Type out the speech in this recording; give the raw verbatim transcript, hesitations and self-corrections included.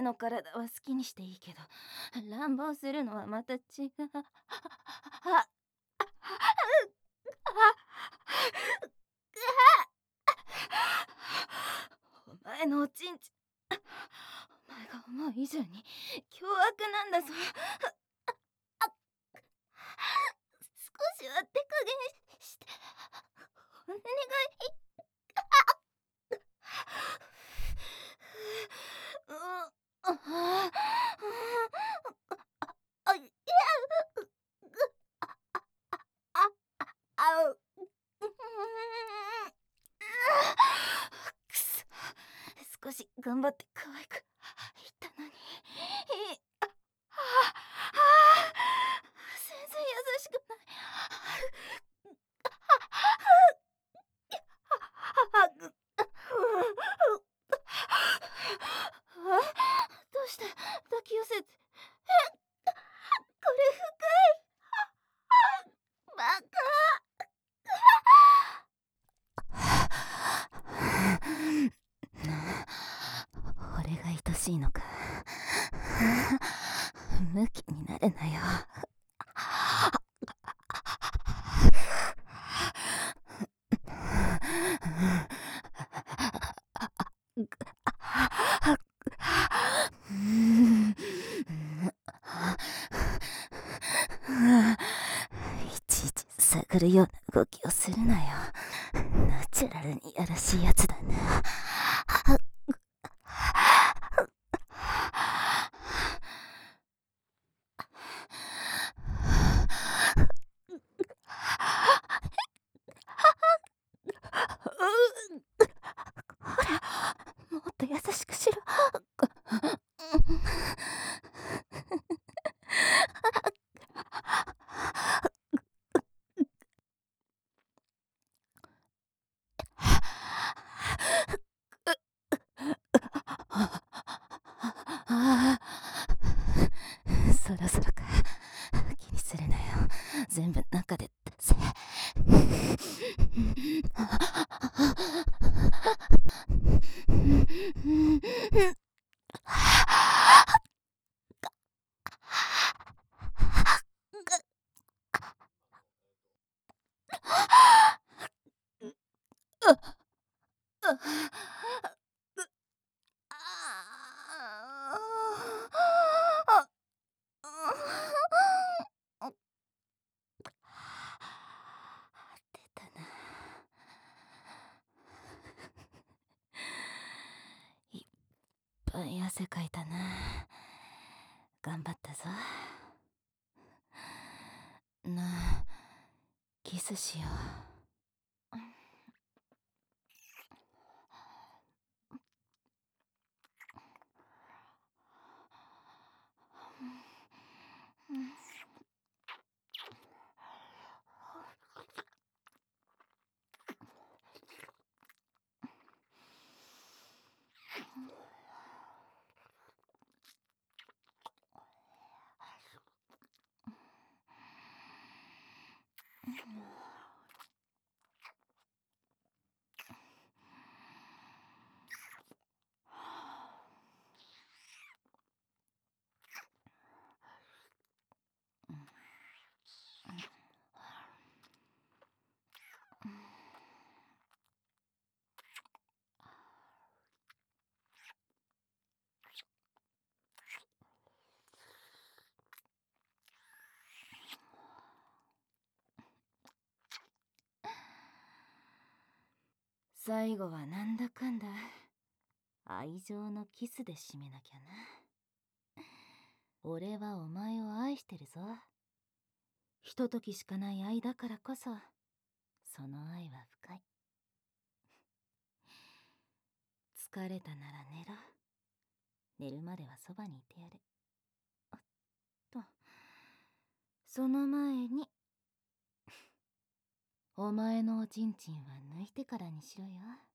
の体は好きにしていいけど、乱暴するのはまた違う。お前のおちんちん、お前が思う以上に凶悪なんだぞ。少しは手加減してお願い。くそ、少し頑張って可愛く言ったのに。全然優しくない。どうして抱き寄せて。これ深い。バカ。俺が愛しいのか。ムキになれなよ。いちいち探るような動きをするなよ。ナチュラルにやらしいやつだな。ほら、もっと優しくしろ。そろそろか。気にするなよ。全部中で出せ。出たな。いっぱい汗かいたな。頑張ったぞ。なあ、キスしよう。最後はなんだかんだ愛情のキスで締めなきゃな。俺はお前を愛してるぞ。ひとときしかない愛だからこそ、その愛は深い。疲れたなら寝ろ。寝るまではそばにいてやる。おっと、その前にお前のおちんちんは抜いてからにしろよ。